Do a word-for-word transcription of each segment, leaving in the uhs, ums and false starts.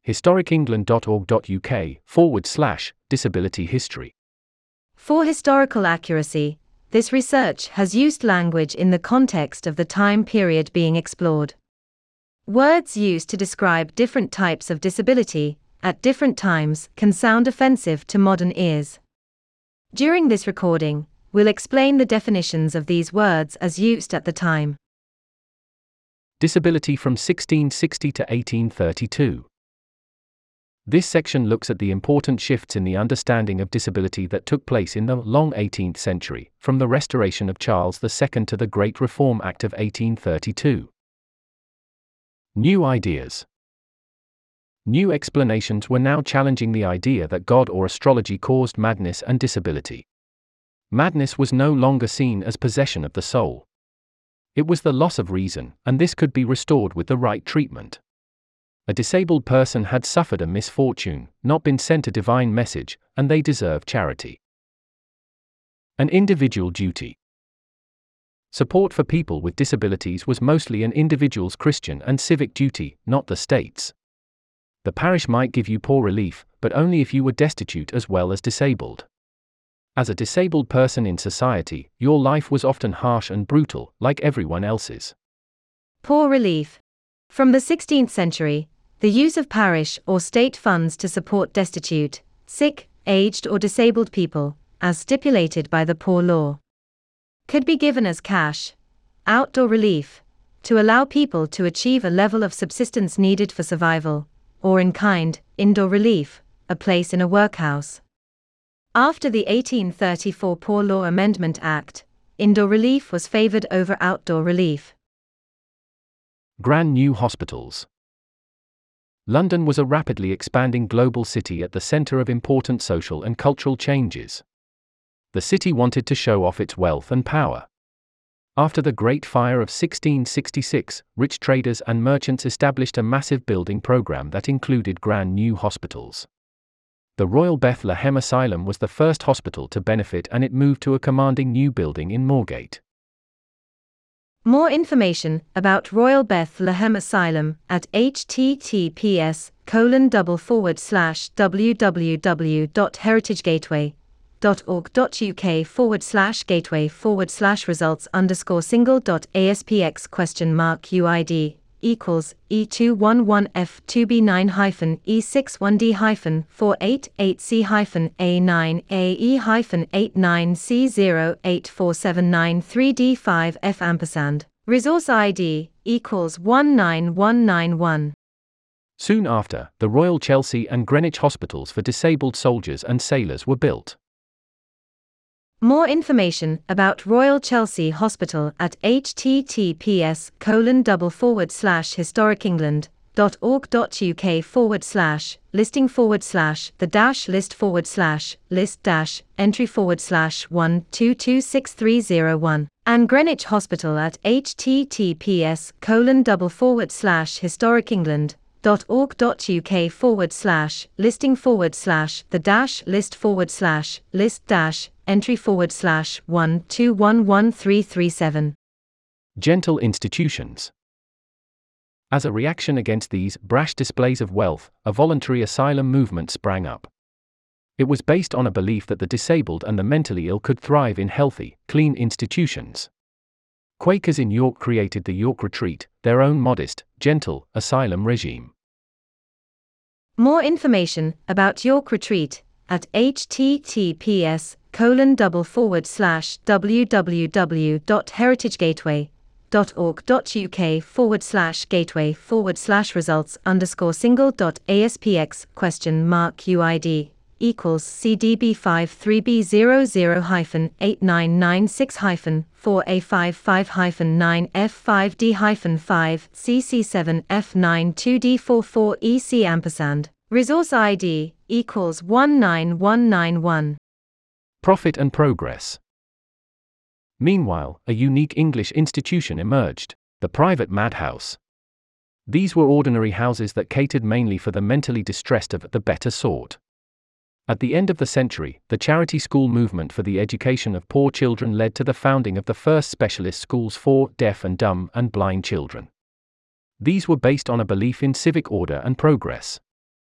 historicengland.org.uk forward slash disability history. For historical accuracy, this research has used language in the context of the time period being explored. Words used to describe different types of disability at different times can sound offensive to modern ears. During this recording, we'll explain the definitions of these words as used at the time. Disability from sixteen sixty to eighteen thirty-two. This section looks at the important shifts in the understanding of disability that took place in the long eighteenth century, from the restoration of Charles the Second to the Great Reform Act of eighteen thirty-two. New ideas. New explanations were now challenging the idea that God or astrology caused madness and disability. Madness was no longer seen as possession of the soul. It was the loss of reason, and this could be restored with the right treatment. A disabled person had suffered a misfortune, not been sent a divine message, and they deserve charity. An individual duty. Support for people with disabilities was mostly an individual's Christian and civic duty, not the state's. The parish might give you poor relief, but only if you were destitute as well as disabled. As a disabled person in society, your life was often harsh and brutal, like everyone else's. Poor relief. From the sixteenth century, the use of parish or state funds to support destitute, sick, aged or disabled people, as stipulated by the Poor Law, could be given as cash, outdoor relief, to allow people to achieve a level of subsistence needed for survival, or in kind, indoor relief, a place in a workhouse. After the eighteen thirty-four Poor Law Amendment Act, indoor relief was favored over outdoor relief. Grand new hospitals. London was a rapidly expanding global city at the center of important social and cultural changes. The city wanted to show off its wealth and power. After the Great Fire of sixteen sixty-six, rich traders and merchants established a massive building program that included grand new hospitals. The Royal Bethlehem Asylum was the first hospital to benefit, and it moved to a commanding new building in Moorgate. More information about Royal Bethlehem Asylum at https colon double forward slash www.heritagegateway.org.uk forward slash gateway forward slash results underscore single dot aspx question mark uid equals E two one one F two B nine hyphen E six one D hyphen four eight eight C hyphen A nine A E hyphen eight nine C zero eight four seven nine three D five F ampersand. Resource I D equals one nine one nine one. Soon after, the Royal Chelsea and Greenwich hospitals for disabled soldiers and sailors were built. More information about Royal Chelsea Hospital at https colon double forward slash historicengland.org.uk forward slash listing forward slash the dash list forward slash list dash entry forward slash one two two six three zero one and Greenwich Hospital at https colon double forward slash historicengland.org.uk forward slash listing forward slash the dash list forward slash list dash entry forward slash one two one one three three seven. Gentle institutions. As a reaction against these brash displays of wealth, a voluntary asylum movement sprang up. It was based on a belief that the disabled and the mentally ill could thrive in healthy, clean institutions. Quakers in York created the York Retreat, their own modest, gentle asylum regime. More information about York Retreat at https colon double forward slash www.heritagegateway.org.uk forward slash gateway forward slash results underscore single dot aspx question mark uid equals C D B five three B zero zero hyphen eight nine nine six hyphen four A five five hyphen nine F five D hyphen five C C seven F nine two D four four E C ampersand. Resource I D equals one nine one nine one. Profit and progress. Meanwhile, a unique English institution emerged, the private madhouse. These were ordinary houses that catered mainly for the mentally distressed of the better sort. At the end of the century, the charity school movement for the education of poor children led to the founding of the first specialist schools for deaf and dumb and blind children. These were based on a belief in civic order and progress.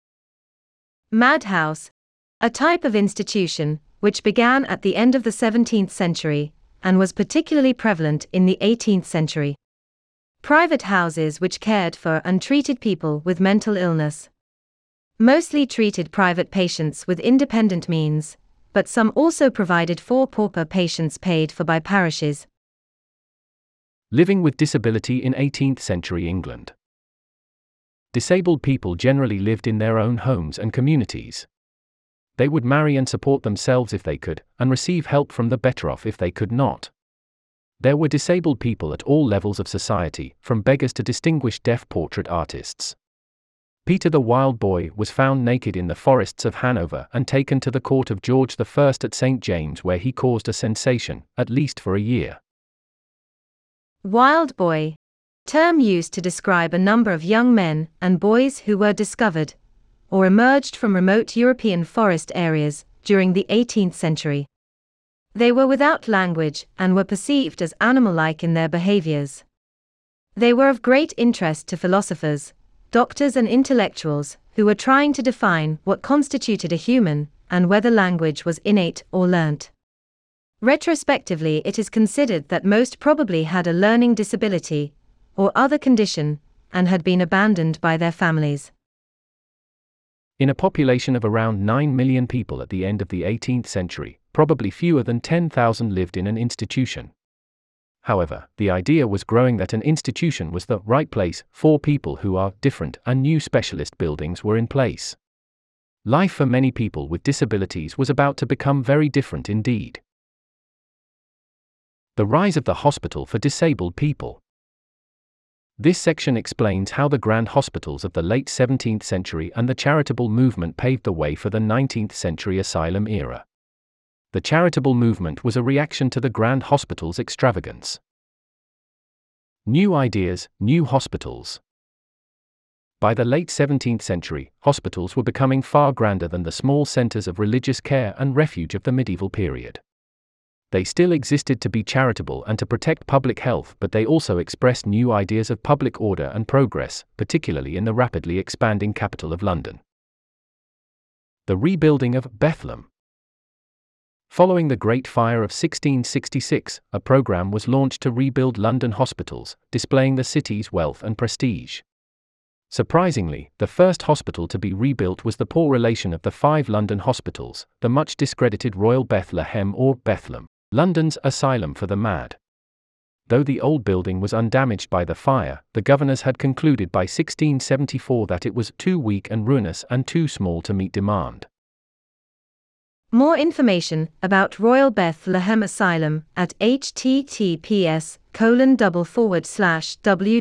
Madhouse, a type of institution which began at the end of the seventeenth century and was particularly prevalent in the eighteenth century. Private houses which cared for and treated people with mental illness. Mostly treated private patients with independent means, but some also provided for pauper patients paid for by parishes. Living with disability in eighteenth century England. Disabled people generally lived in their own homes and communities. They would marry and support themselves if they could, and receive help from the better off if they could not. There were disabled people at all levels of society, from beggars to distinguished deaf portrait artists. Peter the Wild Boy was found naked in the forests of Hanover and taken to the court of George the First at Saint James, where he caused a sensation, at least for a year. Wild boy. Term used to describe a number of young men and boys who were discovered or emerged from remote European forest areas during the eighteenth century. They were without language and were perceived as animal-like in their behaviors. They were of great interest to philosophers, doctors and intellectuals who were trying to define what constituted a human and whether language was innate or learnt. Retrospectively, it is considered that most probably had a learning disability or other condition and had been abandoned by their families. In a population of around nine million people at the end of the eighteenth century, probably fewer than ten thousand lived in an institution. However, the idea was growing that an institution was the right place for people who are different, and new specialist buildings were in place. Life for many people with disabilities was about to become very different indeed. The rise of the hospital for disabled people. This section explains how the grand hospitals of the late seventeenth century and the charitable movement paved the way for the nineteenth century asylum era. The charitable movement was a reaction to the grand hospital's extravagance. New ideas, new hospitals. By the late seventeenth century, hospitals were becoming far grander than the small centers of religious care and refuge of the medieval period. They still existed to be charitable and to protect public health, but they also expressed new ideas of public order and progress, particularly in the rapidly expanding capital of London. The rebuilding of Bethlehem. Following the Great Fire of sixteen sixty-six, a program was launched to rebuild London hospitals, displaying the city's wealth and prestige. Surprisingly, the first hospital to be rebuilt was the poor relation of the five London hospitals, the much discredited Royal Bethlehem or Bethlehem, London's asylum for the mad. Though the old building was undamaged by the fire, the governors had concluded by sixteen seventy-four that it was too weak and ruinous and too small to meet demand. More information about Royal Bethlehem Asylum at https colon double forward slash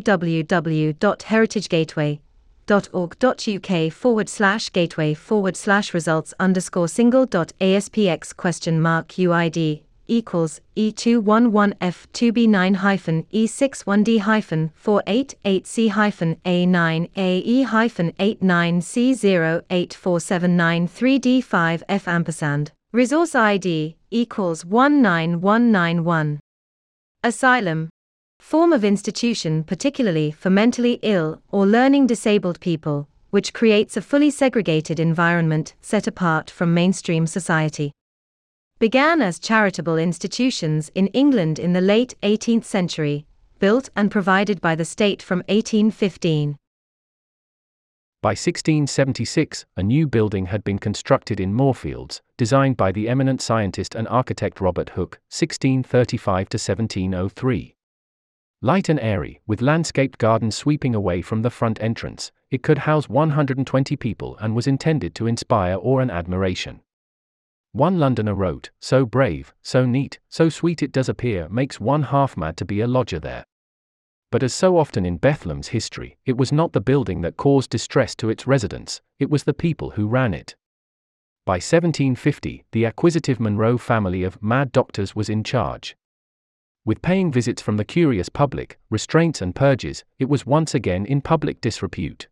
www.heritagegateway.org.uk forward slash gateway forward slash results underscore single dot aspx question mark uid equals E two one one F two B nine hyphen E six one D hyphen four eight eight C hyphen A nine A E hyphen eight nine C zero eight four seven nine three D five F ampersand. Resource I D equals one nine one nine one. Asylum. Form of institution particularly for mentally ill or learning disabled people, which creates a fully segregated environment set apart from mainstream society. Began as charitable institutions in England in the late eighteenth century, built and provided by the state from eighteen fifteen. By sixteen seventy-six, a new building had been constructed in Moorfields, designed by the eminent scientist and architect Robert Hooke, sixteen thirty-five to seventeen oh three. Light and airy, with landscaped gardens sweeping away from the front entrance, it could house one hundred twenty people and was intended to inspire awe and admiration. One Londoner wrote, "So brave, so neat, so sweet it does appear, makes one half mad to be a lodger there." But as so often in Bethlehem's history, it was not the building that caused distress to its residents, it was the people who ran it. By seventeen fifty, the acquisitive Monroe family of mad doctors was in charge. With paying visits from the curious public, restraints and purges, it was once again in public disrepute.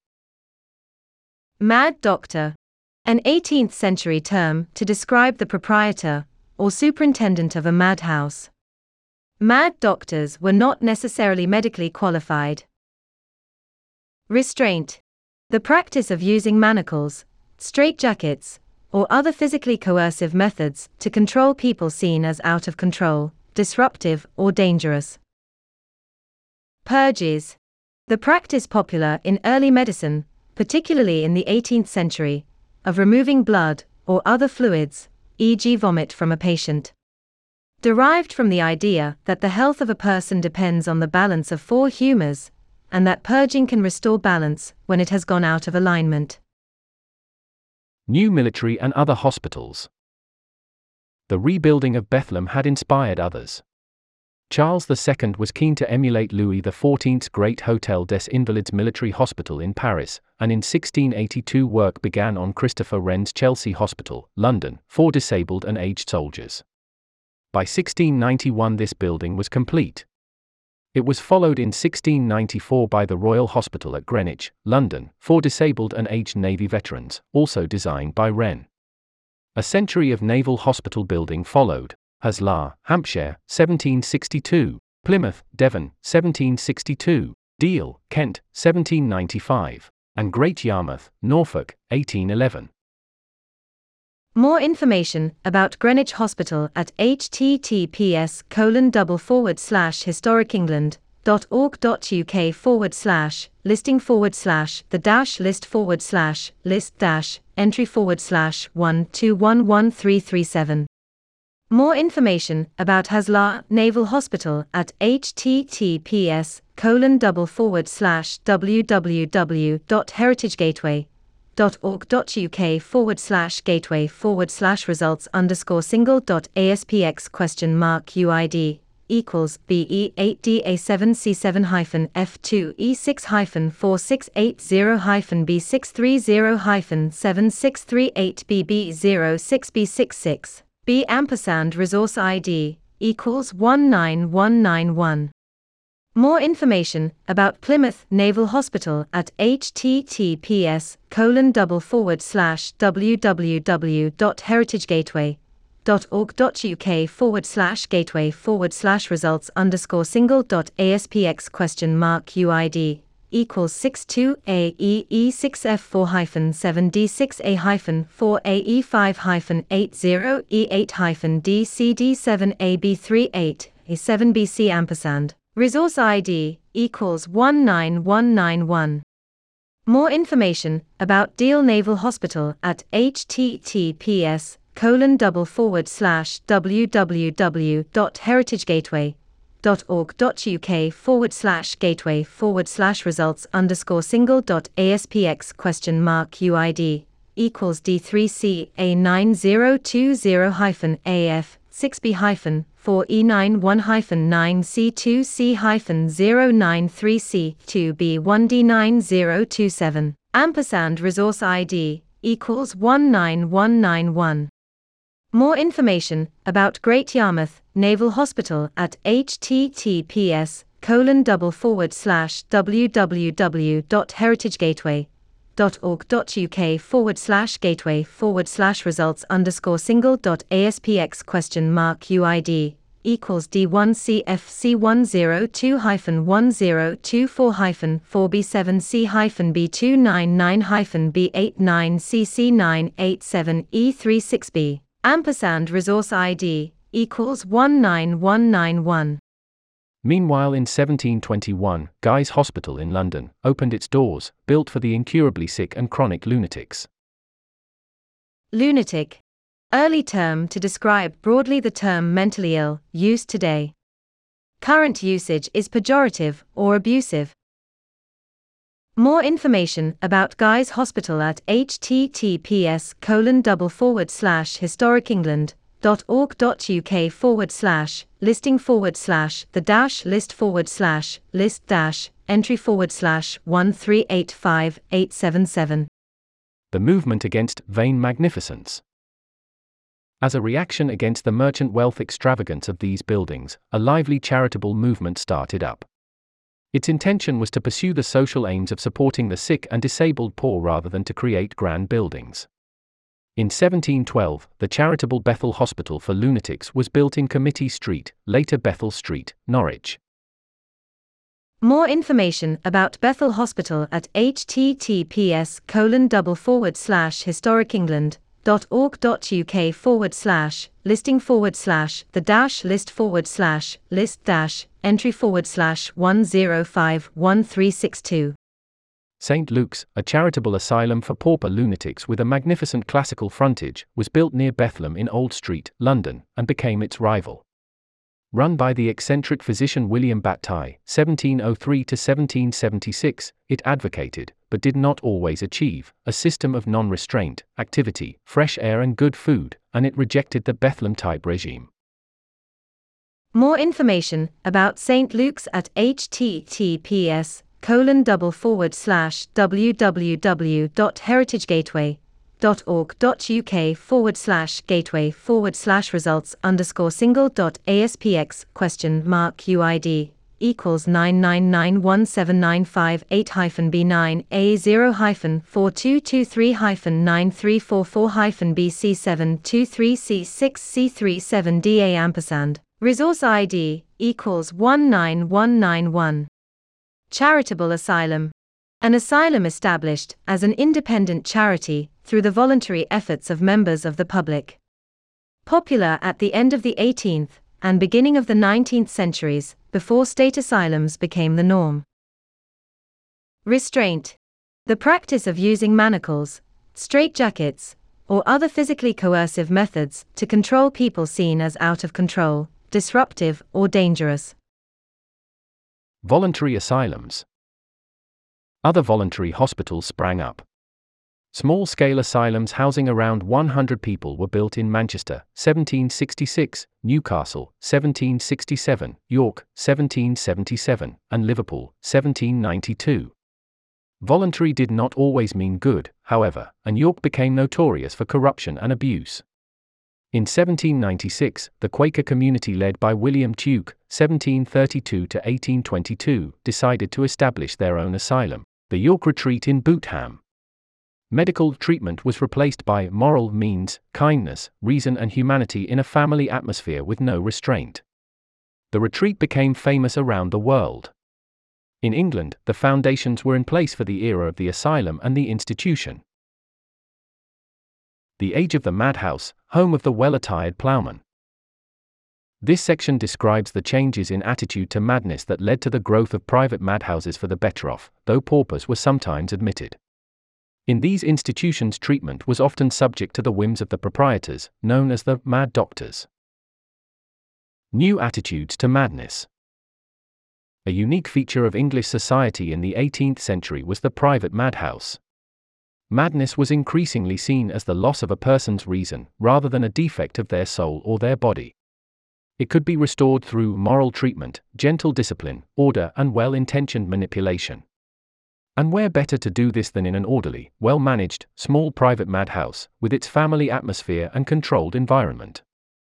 Mad doctor. An eighteenth century term to describe the proprietor or superintendent of a madhouse. Mad doctors were not necessarily medically qualified. Restraint. The practice of using manacles, straitjackets, or other physically coercive methods to control people seen as out of control, disruptive, or dangerous. Purges. The practice popular in early medicine, particularly in the eighteenth century, of removing blood or other fluids, for example vomit from a patient. Derived from the idea that the health of a person depends on the balance of four humors, and that purging can restore balance when it has gone out of alignment. New military and other hospitals. The rebuilding of Bethlehem had inspired others. Charles the Second was keen to emulate Louis the Fourteenth's great Hôtel des Invalides military hospital in Paris, and in sixteen eighty-two work began on Christopher Wren's Chelsea Hospital, London, for disabled and aged soldiers. By sixteen ninety-one this building was complete. It was followed in sixteen ninety-four by the Royal Hospital at Greenwich, London, for disabled and aged Navy veterans, also designed by Wren. A century of naval hospital building followed: Haslar, Hampshire, seventeen sixty-two, Plymouth, Devon, seventeen sixty-two, Deal, Kent, seventeen ninety-five, and Great Yarmouth, Norfolk, eighteen eleven. More information about Greenwich Hospital at https colon double forward slash historicengland.org.uk forward slash listing forward slash the dash list forward slash list dash entry forward slash one two one one three three seven. More information about Haslar Naval Hospital at https colon double forward slash www.heritagegateway.org.uk forward slash gateway forward slash results underscore single dot aspx question mark uid equals B E eight D A seven C seven hyphen F two E six hyphen four six eight zero hyphen B six three zero hyphen seven six three eight B B zero six B six six B ampersand resource I D equals one nine one nine one. More information about Plymouth Naval Hospital at https colon double forward slash www.heritagegateway.org.uk forward slash gateway forward slash results underscore single dot aspx question mark uid equals six two A E E six F four hyphen seven D six A hyphen four A E five hyphen eight zero E eight hyphen D C D seven A B three eight A seven B C ampersand. Resource I D equals one nine one nine one. More information about Deal Naval Hospital at https colon double forward slash www.heritagegateway.org.uk forward slash gateway forward slash results underscore single dot aspx question mark uid equals D three C A nine zero two zero hyphen A F six B hyphen four E nine one hyphen nine C two C hyphen zero nine three C two B one D nine zero two seven ampersand resource I D equals one nine one nine one. More information about Great Yarmouth Naval Hospital at https colon double forward slash www.heritagegateway.org.uk forward slash gateway forward slash results underscore single dot aspx question mark uid equals D one C F C one zero two hyphen one zero two four hyphen four B seven C hyphen B two nine nine hyphen B eight nine C C nine eight seven E three six B ampersand resource I D equals one nine one nine one. Meanwhile, in seventeen twenty-one, Guy's Hospital in London opened its doors, built for the incurably sick and chronic lunatics. Lunatic. Early term to describe broadly the term mentally ill, used today. Current usage is pejorative or abusive. More information about Guy's Hospital at https colon double forward slash historicengland.org.uk forward slash listing forward slash the dash list forward slash list dash entry forward slash one three eight five eight seven seven. The movement against vain magnificence. As a reaction against the merchant wealth extravagance of these buildings, a lively charitable movement started up. Its intention was to pursue the social aims of supporting the sick and disabled poor rather than to create grand buildings. In seventeen twelve, the charitable Bethel Hospital for Lunatics was built in Committee Street, later Bethel Street, Norwich. More information about Bethel Hospital at https colon double forward slash historicengland.org.uk forward slash listing forward slash the dash list forward slash list dash entry forward slash one zero five one three six two. Saint Luke's, a charitable asylum for pauper lunatics with a magnificent classical frontage, was built near Bethlem in Old Street, London, and became its rival. Run by the eccentric physician William Bataille, seventeen oh three to seventeen seventy-six, it advocated, but did not always achieve, a system of non-restraint, activity, fresh air and good food, and it rejected the Bethlehem-type regime. More information about Saint Luke's at https colon double forward slash www.heritagegateway dot org dot uk forward slash gateway forward slash results underscore single dot aspx question mark uid equals nine nine nine one seven nine five eight hyphen b nine a zero hyphen four two two three hyphen nine three four four hyphen b c seven two three c six c three seven d a ampersand resource id equals one nine one nine one. Charitable asylum. An asylum established as an independent charity through the voluntary efforts of members of the public. Popular at the end of the eighteenth and beginning of the nineteenth centuries, before state asylums became the norm. Restraint. The practice of using manacles, straitjackets, or other physically coercive methods to control people seen as out of control, disruptive, or dangerous. Voluntary asylums. Other voluntary hospitals sprang up. Small-scale asylums housing around one hundred people were built in Manchester, seventeen sixty-six, Newcastle, seventeen sixty-seven, York, seventeen seventy-seven, and Liverpool, seventeen ninety-two. Voluntary did not always mean good, however, and York became notorious for corruption and abuse. In seventeen ninety-six, the Quaker community led by William Tuke, seventeen thirty-two to eighteen twenty-two, decided to establish their own asylum, the York Retreat in Bootham. Medical treatment was replaced by moral means, kindness, reason and humanity in a family atmosphere with no restraint. The retreat became famous around the world. In England, the foundations were in place for the era of the asylum and the institution. The Age of the Madhouse, home of the well-attired ploughman. This section describes the changes in attitude to madness that led to the growth of private madhouses for the better off, though paupers were sometimes admitted. In these institutions, treatment was often subject to the whims of the proprietors, known as the mad doctors. New attitudes to madness. A unique feature of English society in the eighteenth century was the private madhouse. Madness was increasingly seen as the loss of a person's reason, rather than a defect of their soul or their body. It could be restored through moral treatment, gentle discipline, order and well-intentioned manipulation. And where better to do this than in an orderly, well-managed, small private madhouse, with its family atmosphere and controlled environment.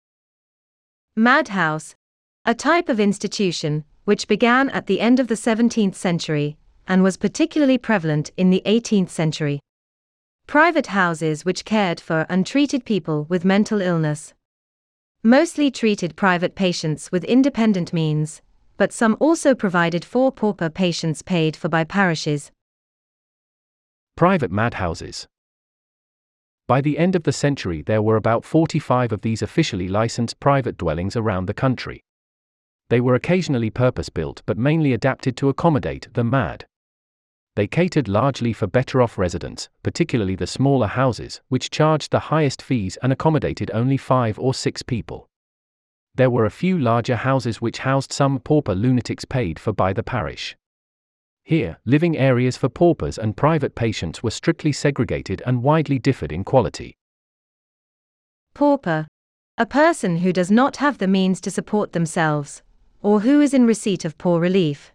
Madhouse. A type of institution, which began at the end of the seventeenth century, and was particularly prevalent in the eighteenth century. Private houses which cared for and treated people with mental illness. Mostly treated private patients with independent means, but some also provided for pauper patients paid for by parishes. Private madhouses. By the end of the century there were about forty-five of these officially licensed private dwellings around the country. They were occasionally purpose-built but mainly adapted to accommodate the mad. They catered largely for better-off residents, particularly the smaller houses, which charged the highest fees and accommodated only five or six people. There were a few larger houses which housed some pauper lunatics paid for by the parish. Here, living areas for paupers and private patients were strictly segregated and widely differed in quality. Pauper. A person who does not have the means to support themselves, or who is in receipt of poor relief.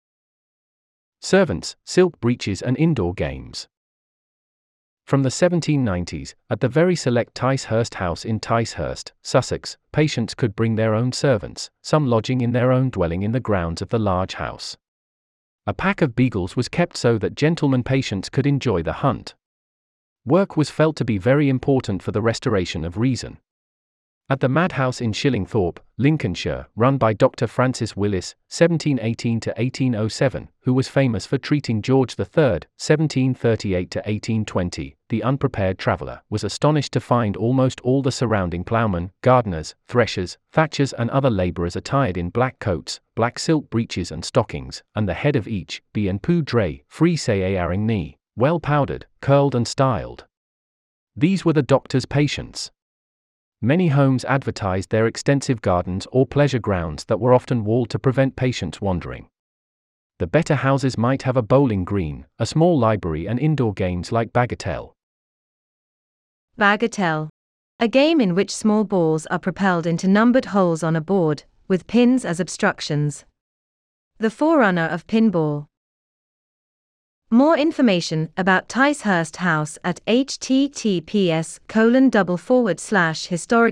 Servants, silk breeches and indoor games. From the seventeen nineties, at the very select Ticehurst House in Ticehurst, Sussex, patients could bring their own servants, some lodging in their own dwelling in the grounds of the large house. A pack of beagles was kept so that gentlemen patients could enjoy the hunt. Work was felt to be very important for the restoration of reason. At the Madhouse in Shillingthorpe, Lincolnshire, run by Doctor Francis Willis, seventeen eighteen to eighteen oh seven, who was famous for treating George the Third, seventeen thirty-eight to eighteen twenty, the unprepared traveller was astonished to find almost all the surrounding ploughmen, gardeners, threshers, thatchers and other labourers attired in black coats, black silk breeches and stockings, and the head of each, be en poudre, frise à araignée, well powdered, curled and styled. These were the doctor's patients. Many homes advertised their extensive gardens or pleasure grounds that were often walled to prevent patients wandering. The better houses might have a bowling green, a small library and indoor games like bagatelle. Bagatelle. A game in which small balls are propelled into numbered holes on a board, with pins as obstructions. The forerunner of pinball. More information about Ticehurst House at https colon double forward slash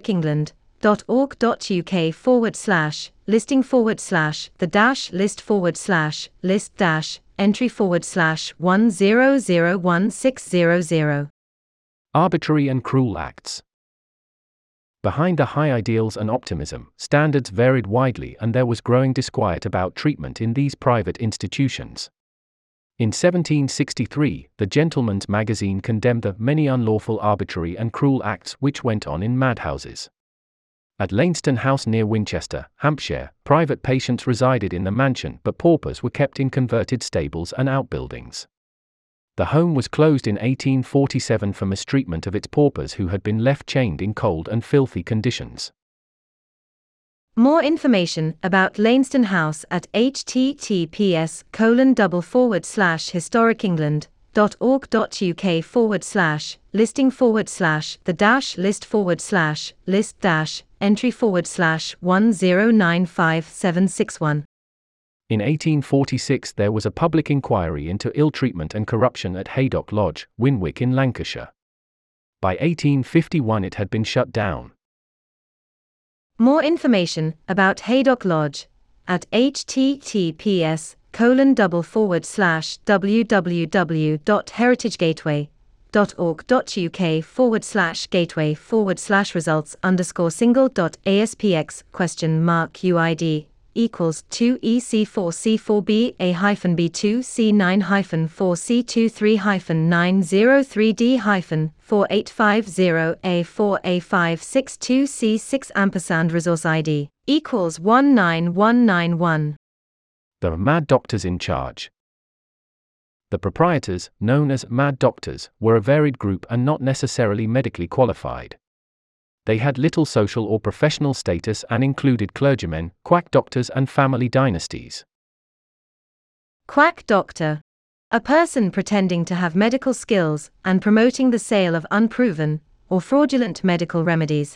historicengland.org.uk forward slash listing forward slash the dash list forward slash list dash entry forward slash one zero zero one six zero zero. Arbitrary and cruel acts. Behind the high ideals and optimism, standards varied widely and there was growing disquiet about treatment in these private institutions. In seventeen sixty-three, the Gentleman's Magazine condemned the many unlawful, arbitrary and cruel acts which went on in madhouses. At Lainston House near Winchester, Hampshire, private patients resided in the mansion but paupers were kept in converted stables and outbuildings. The home was closed in eighteen forty-seven for mistreatment of its paupers who had been left chained in cold and filthy conditions. More information about Lainston House at https colon double forward slash historicengland.org.uk forward slash listing forward slash the dash list forward slash list dash entry forward slash one zero nine five seven six one. In eighteen forty-six there was a public inquiry into ill treatment and corruption at Haydock Lodge, Winwick in Lancashire. By eighteen fifty-one it had been shut down. More information about Haydock Lodge at https colon double forward slash www.heritagegateway.org.uk forward slash gateway forward slash results underscore single dot aspx question mark uid equals two e c four c four b a hyphen b two c nine hyphen four c two three hyphen nine zero three d hyphen four eight five zero a four a five six two c six ampersand resource id equals one nine one nine one. The mad doctors in charge. The proprietors, known as mad doctors, were a varied group and not necessarily medically qualified. They had little social or professional status and included clergymen, quack doctors and family dynasties. Quack doctor. A person pretending to have medical skills and promoting the sale of unproven or fraudulent medical remedies.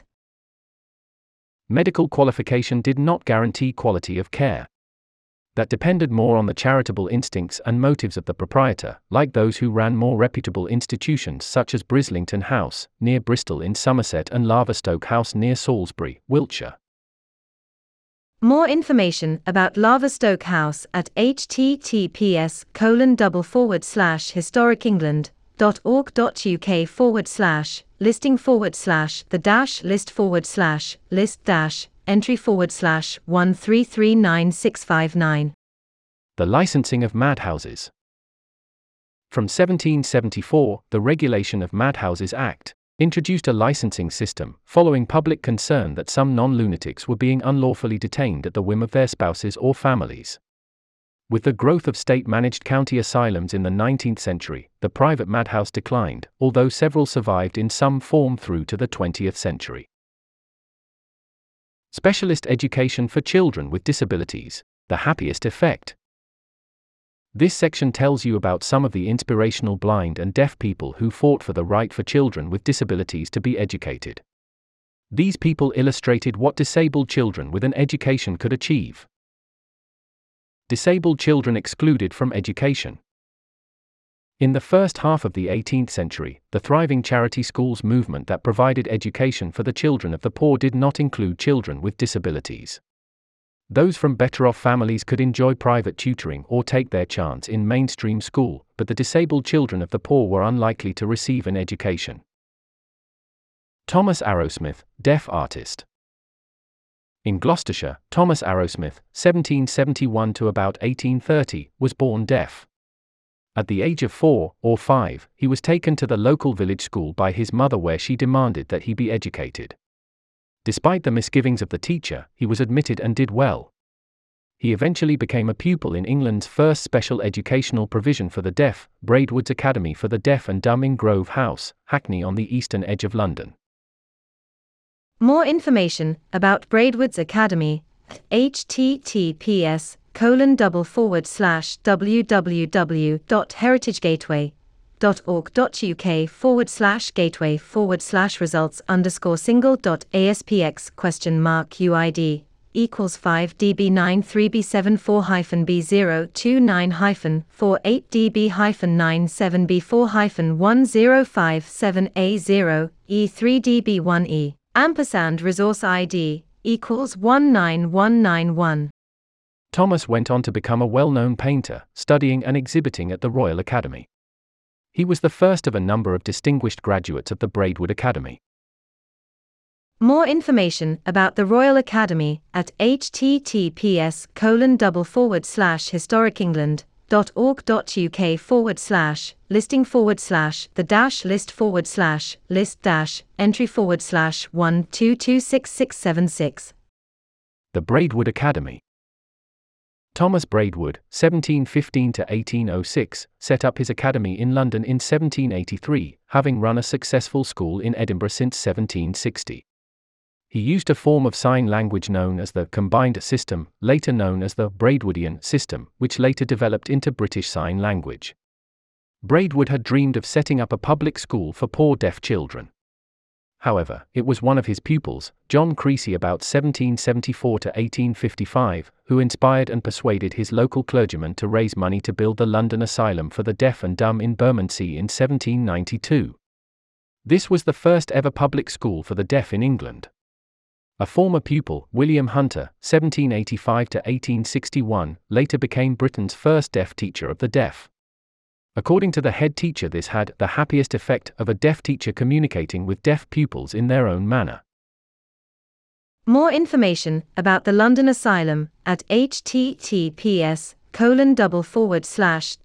Medical qualification did not guarantee quality of care. That depended more on the charitable instincts and motives of the proprietor, like those who ran more reputable institutions such as Brislington House, near Bristol in Somerset and Laverstoke House near Salisbury, Wiltshire. More information about Laverstoke House at https colon double forward slash historicengland.org.uk forward slash listing forward slash the dash list forward slash list dash entry forward slash one three three nine six five nine. The licensing of madhouses. From seventeen seventy-four, the Regulation of Madhouses Act introduced a licensing system, following public concern that some non-lunatics were being unlawfully detained at the whim of their spouses or families. With the growth of state-managed county asylums in the nineteenth century, the private madhouse declined, although several survived in some form through to the twentieth century. Specialist education for children with disabilities, the happiest effect. This section tells you about some of the inspirational blind and deaf people who fought for the right for children with disabilities to be educated. These people illustrated what disabled children with an education could achieve. Disabled children excluded from education. In the first half of the eighteenth century, the thriving charity schools movement that provided education for the children of the poor did not include children with disabilities. Those from better-off families could enjoy private tutoring or take their chance in mainstream school, but the disabled children of the poor were unlikely to receive an education. Thomas Arrowsmith, deaf artist. In Gloucestershire, Thomas Arrowsmith, seventeen seventy-one to about eighteen thirty, was born deaf. At the age of four or five, he was taken to the local village school by his mother, where she demanded that he be educated. Despite the misgivings of the teacher, he was admitted and did well. He eventually became a pupil in England's first special educational provision for the deaf, Braidwood's Academy for the Deaf and Dumb in Grove House, Hackney on the eastern edge of London. More information about Braidwood's Academy at https colon double forward slash www.heritagegateway.org.uk forward slash gateway forward slash results underscore single dot aspx question mark uid equals five d b nine three b seven four hyphen b zero two nine hyphen four eight d b hyphen nine seven b four hyphen one zero five seven a zero e three d b one e ampersand resource I D equals one nine one nine one. Thomas went on to become a well-known painter, studying and exhibiting at the Royal Academy. He was the first of a number of distinguished graduates of the Braidwood Academy. More information about the Royal Academy at https colon double forward slash historicengland.org.uk forward slash listing forward slash the dash list forward slash list dash entry forward slash one two two six six seven six. The Braidwood Academy. Thomas Braidwood, seventeen fifteen to eighteen oh six, set up his academy in London in seventeen eighty-three, having run a successful school in Edinburgh since seventeen sixty. He used a form of sign language known as the Combined System, later known as the Braidwoodian System, which later developed into British Sign Language. Braidwood had dreamed of setting up a public school for poor deaf children. However, it was one of his pupils, John Creasy, about seventeen seventy-four to eighteen fifty-five, who inspired and persuaded his local clergyman to raise money to build the London Asylum for the Deaf and Dumb in Bermondsey in seventeen ninety-two. This was the first ever public school for the deaf in England. A former pupil, William Hunter, seventeen eighty-five to eighteen sixty-one, later became Britain's first deaf teacher of the deaf. According to the head teacher, this had the happiest effect of a deaf teacher communicating with deaf pupils in their own manner. More information about the London Asylum at https colon double forward slash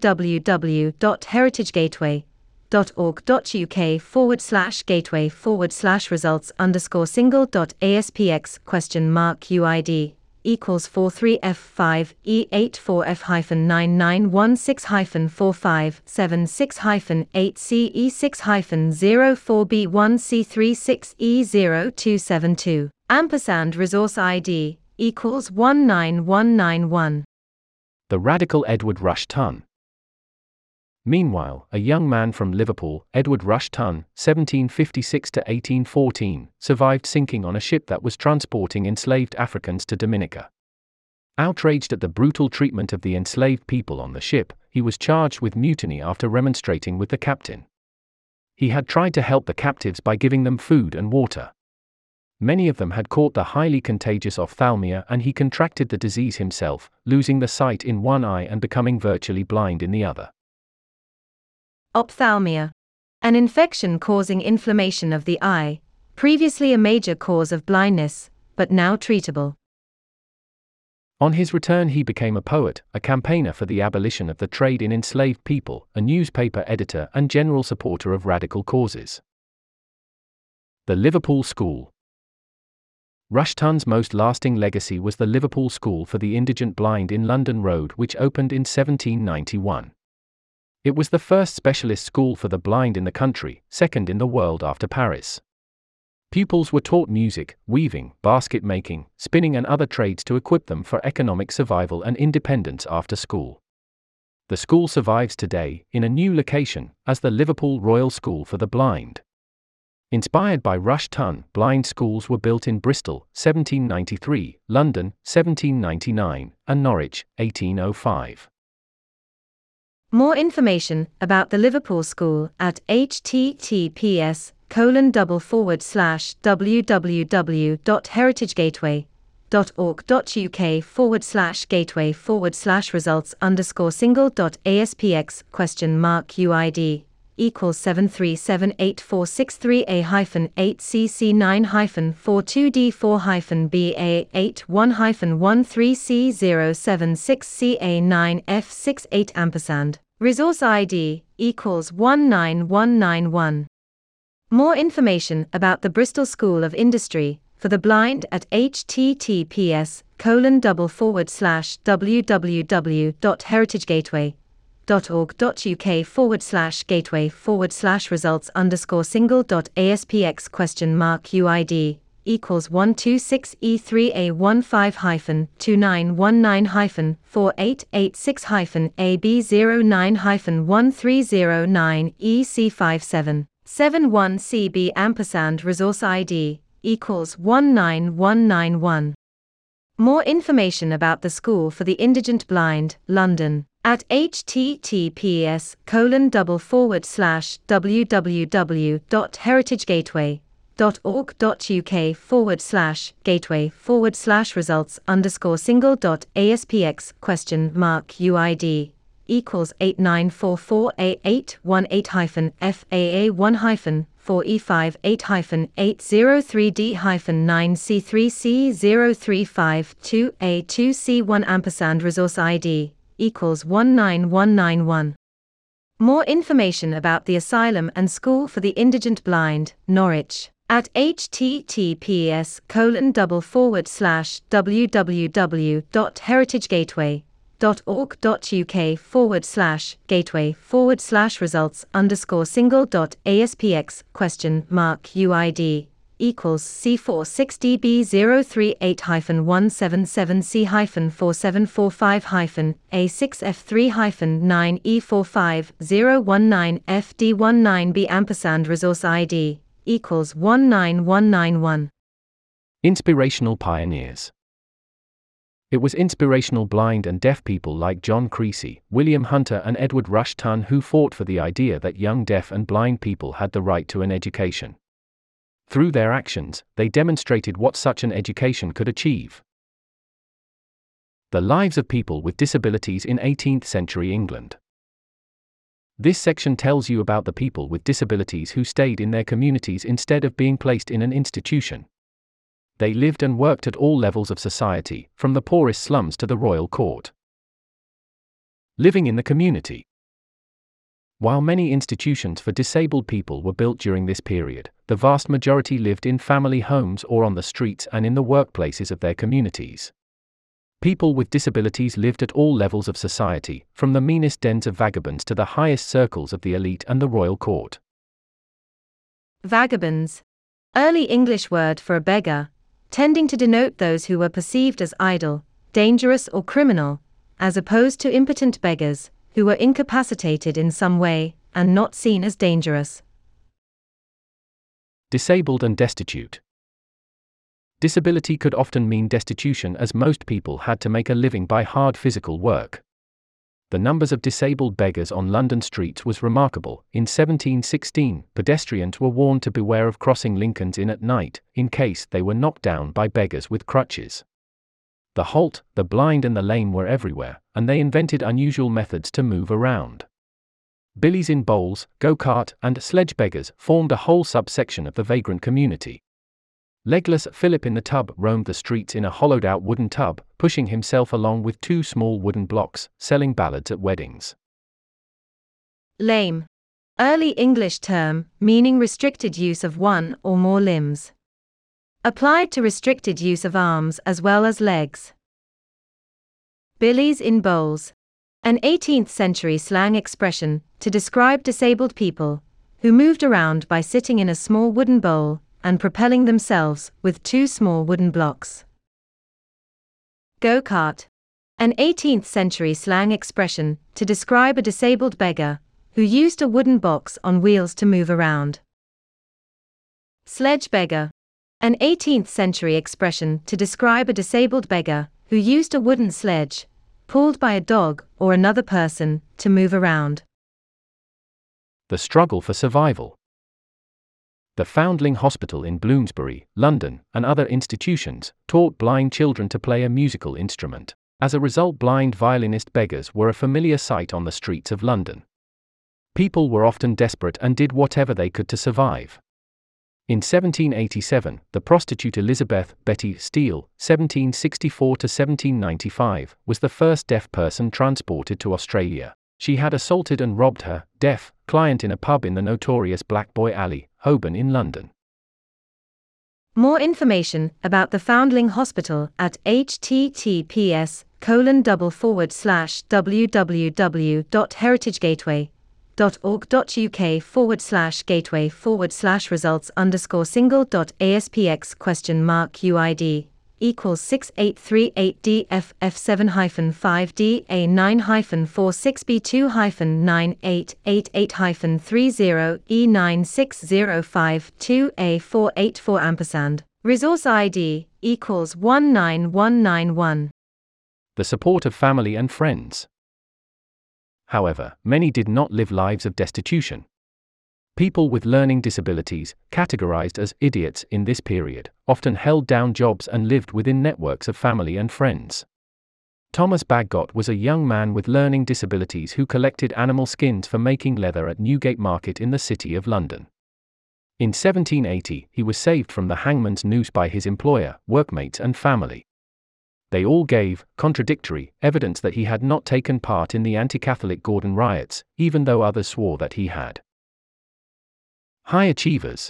www.heritagegateway.org.uk forward slash gateway forward slash results underscore single dot aspx question mark uid equals four three f five e eight four f hyphen nine nine one six hyphen four five seven six hyphen eight c e six hyphen zero four b one c three six e zero two seven two ampersand resource I D equals one nine one nine one. The radical Edward Rush-Tunn. Meanwhile, a young man from Liverpool, Edward Rush-Tunn, seventeen fifty-six to eighteen fourteen, survived sinking on a ship that was transporting enslaved Africans to Dominica. Outraged at the brutal treatment of the enslaved people on the ship, he was charged with mutiny after remonstrating with the captain. He had tried to help the captives by giving them food and water. Many of them had caught the highly contagious ophthalmia, and he contracted the disease himself, losing the sight in one eye and becoming virtually blind in the other. Ophthalmia. An infection causing inflammation of the eye, previously a major cause of blindness, but now treatable. On his return, he became a poet, a campaigner for the abolition of the trade in enslaved people, a newspaper editor, and general supporter of radical causes. The Liverpool School. Rush-Tunn's most lasting legacy was the Liverpool School for the Indigent Blind in London Road, which opened in seventeen ninety-one. It was the first specialist school for the blind in the country, second in the world after Paris. Pupils were taught music, weaving, basket making, spinning and other trades to equip them for economic survival and independence after school. The school survives today, in a new location, as the Liverpool Royal School for the Blind. Inspired by Rush-Tunn, blind schools were built in Bristol, seventeen ninety-three, London, seventeen ninety-nine, and Norwich, eighteen oh five. More information about the Liverpool School at https colon double forward slash www.heritagegateway.org.uk forward slash gateway forward slash results underscore single dot aspx question mark uid equals seven three seven eight four six three A eight C C nine four two D four B A eight one one three C zero seven six C A nine F six eight ampersand. Resource I D equals one nine one nine one. More information about the Bristol School of Industry for the Blind at https colon double forward slash www.heritagegateway.org.uk forward slash gateway forward slash results underscore single dot aspx question mark uid equals one two six E three A one five hyphen two nine one nine hyphen four eight eight six hyphen A B zero nine hyphen one three zero nine E C five seven seven one C B ampersand resource I D equals one nine one nine one. More information about the School for the Indigent Blind, London, at https colon double forward slash www.heritagegateway.org.uk forward slash gateway forward slash results underscore single dot aspx question mark uid equals eight nine four four A eight one eight hyphen F A A one hyphen four E five eight hyphen eight zero three D hyphen nine C three C zero three five two A two C one ampersand resource I D equals one nine one nine one. More information about the Asylum and School for the Indigent Blind, Norwich, at https colon double forward slash www.heritagegateway.org.uk forward slash gateway forward slash results underscore single dot aspx question mark uid equals C four six D B zero three eight hyphen one seven seven C hyphen four seven four five hyphen A six F three hyphen nine E four five zero one nine F D one nine B ampersand resource I D equals one nine one nine one. Inspirational pioneers. It was inspirational blind and deaf people like John Creasy, William Hunter and Edward Rushton who fought for the idea that young deaf and blind people had the right to an education. Through their actions, they demonstrated what such an education could achieve. The lives of people with disabilities in eighteenth century England. This section tells you about the people with disabilities who stayed in their communities instead of being placed in an institution. They lived and worked at all levels of society, from the poorest slums to the royal court. Living in the community. While many institutions for disabled people were built during this period, the vast majority lived in family homes or on the streets and in the workplaces of their communities. People with disabilities lived at all levels of society, from the meanest dens of vagabonds to the highest circles of the elite and the royal court. Vagabonds. Early English word for a beggar, tending to denote those who were perceived as idle, dangerous or criminal, as opposed to impotent beggars, who were incapacitated in some way, and not seen as dangerous. Disabled and destitute. Disability could often mean destitution as most people had to make a living by hard physical work. The numbers of disabled beggars on London streets was remarkable. In seventeen sixteen, pedestrians were warned to beware of crossing Lincoln's Inn at night, in case they were knocked down by beggars with crutches. The halt, the blind and the lame were everywhere, and they invented unusual methods to move around. Billies in bowls, go-kart, and sledge beggars formed a whole subsection of the vagrant community. Legless Philip in the Tub roamed the streets in a hollowed-out wooden tub, pushing himself along with two small wooden blocks, selling ballads at weddings. Lame. Early English term, meaning restricted use of one or more limbs. Applied to restricted use of arms as well as legs. Billies in bowls. An eighteenth century slang expression to describe disabled people who moved around by sitting in a small wooden bowl and propelling themselves with two small wooden blocks. Go-kart. An eighteenth century slang expression to describe a disabled beggar who used a wooden box on wheels to move around. Sledge beggar. An eighteenth century expression to describe a disabled beggar who used a wooden sledge, pulled by a dog or another person, to move around. The struggle for survival. The Foundling Hospital in Bloomsbury, London, and other institutions taught blind children to play a musical instrument. As a result, blind violinist beggars were a familiar sight on the streets of London. People were often desperate and did whatever they could to survive. In seventeen eighty-seven, the prostitute Elizabeth Betty Steele, seventeen sixty-four to seventeen ninety-five, was the first deaf person transported to Australia. She had assaulted and robbed her, deaf, client in a pub in the notorious Black Boy Alley, Holborn in London. More information about the Foundling Hospital at https colon double forward slash www.heritagegateway.org.uk forward slash gateway forward slash results underscore single dot aspx question mark uid equals six eight three eight D F F seven hyphen five D A nine hyphen four six B two hyphen nine eight eight eight hyphen three zero E nine six zero five two A four eight four ampersand. Resource I D equals one nine one nine one. The support of family and friends. However, many did not live lives of destitution. People with learning disabilities, categorized as idiots in this period, often held down jobs and lived within networks of family and friends. Thomas Baggot was a young man with learning disabilities who collected animal skins for making leather at Newgate Market in the City of London. In seventeen eighty, he was saved from the hangman's noose by his employer, workmates and family. They all gave contradictory evidence that he had not taken part in the anti-Catholic Gordon riots, even though others swore that he had. High achievers.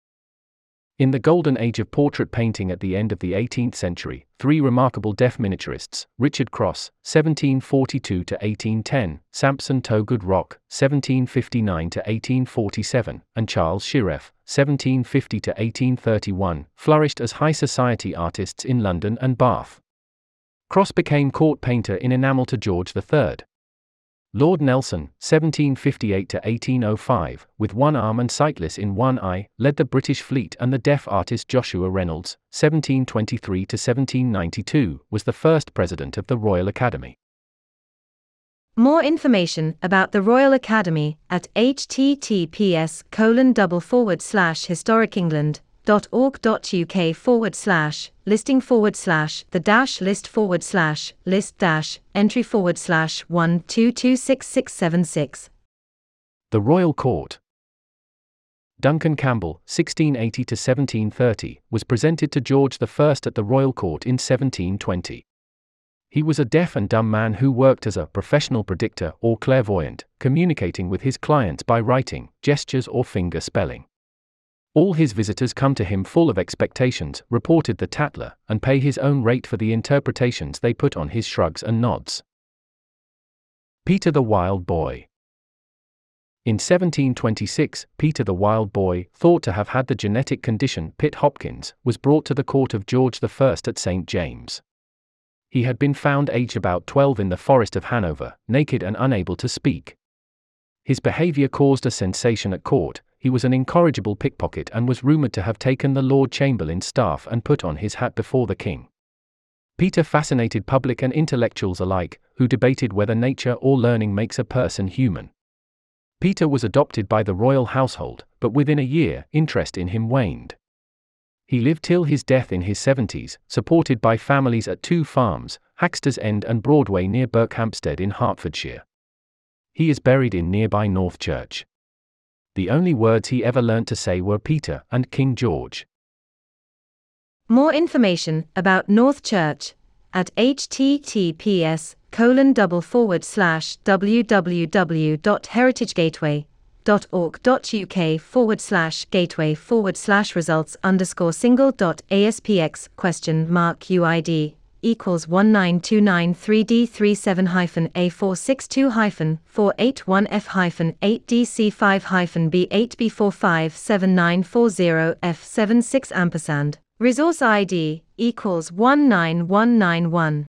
In the golden age of portrait painting at the end of the eighteenth century, three remarkable deaf miniaturists, Richard Cross, seventeen forty-two to eighteen ten, Sampson Togood Rock, seventeen fifty-nine to eighteen forty-seven, and Charles Shireff, seventeen fifty to eighteen thirty-one, flourished as high society artists in London and Bath. Cross became court painter in enamel to George the Third. Lord Nelson, seventeen fifty-eight to eighteen oh five, with one arm and sightless in one eye, led the British fleet, and the deaf artist Joshua Reynolds, seventeen twenty-three to seventeen ninety-two, was the first president of the Royal Academy. More information about the Royal Academy at https colon double forward slash historicengland.org.uk forward slash listing forward slash the dash list forward slash list dash entry forward slash one two two six six seven six. The Royal Court. Duncan Campbell, sixteen eighty to seventeen thirty, was presented to George the First at the Royal Court in seventeen twenty. He was a deaf and dumb man who worked as a professional predictor or clairvoyant, communicating with his clients by writing, gestures or finger spelling. All his visitors come to him full of expectations, reported the Tatler, and pay his own rate for the interpretations they put on his shrugs and nods. Peter the Wild Boy. In seventeen twenty-six, Peter the Wild Boy, thought to have had the genetic condition Pitt-Hopkins, was brought to the court of George the First at Saint James. He had been found aged about twelve in the forest of Hanover, naked and unable to speak. His behavior caused a sensation at court. He was an incorrigible pickpocket and was rumored to have taken the Lord Chamberlain's staff and put on his hat before the king. Peter fascinated public and intellectuals alike, who debated whether nature or learning makes a person human. Peter was adopted by the royal household, but within a year, interest in him waned. He lived till his death in his seventies, supported by families at two farms, Haxter's End and Broadway near Berkhampstead in Hertfordshire. He is buried in nearby North Church. The only words he ever learnt to say were Peter and King George. More information about North Church at https colon double forward slash www.heritagegateway.org.uk forward slash gateway forward slash results underscore single dot aspx question mark uid equals one nine two nine three D three seven hyphen A four six two hyphen four eight one F hyphen eight D C five hyphen B eight B four five seven nine four zero F seven six ampersand. Resource I D equals one nine one nine one.